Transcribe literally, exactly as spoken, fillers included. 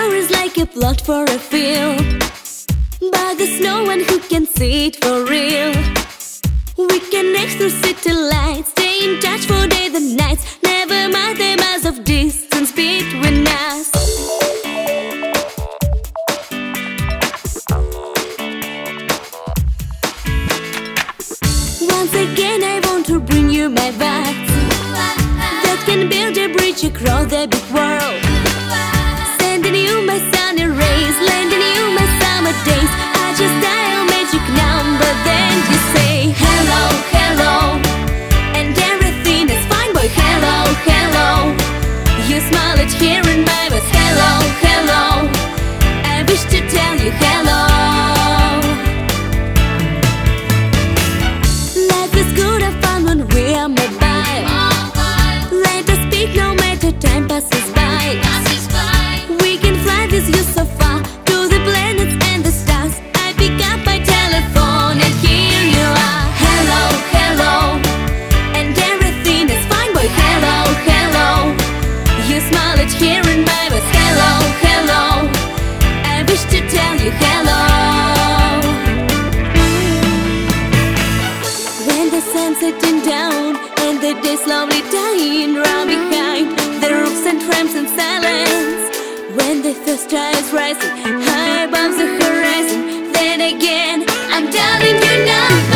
flower is like a plot for a film, but there's no one who can see it for real. We connect through city lights, stay in touch for days and nights. Never mind the miles of distance between us. Once again I want to bring you my vibes that can build a bridge across the big world. Sending you my sunny rays, lending you my summer days. I just dial magic number, then you say hello, hello, and everything is fine, boy. Hello, hello. You smile at hearing my voice. Hello, hello. I wish to tell you hello. Life is good and fun when we are mobile. Let us speak no matter time passes by. We can fly this you so far to the planets and the stars. I pick up my telephone and here you are. Hello, hello, and everything is fine, boy. Hello, hello. You smile at hearing my voice. Hello, hello. I wish to tell you hello. When the sun's setting down and the day slowly dying round behind the roofs and trams in silence, when the first star is rising high above the horizon, then again I'm telling you now.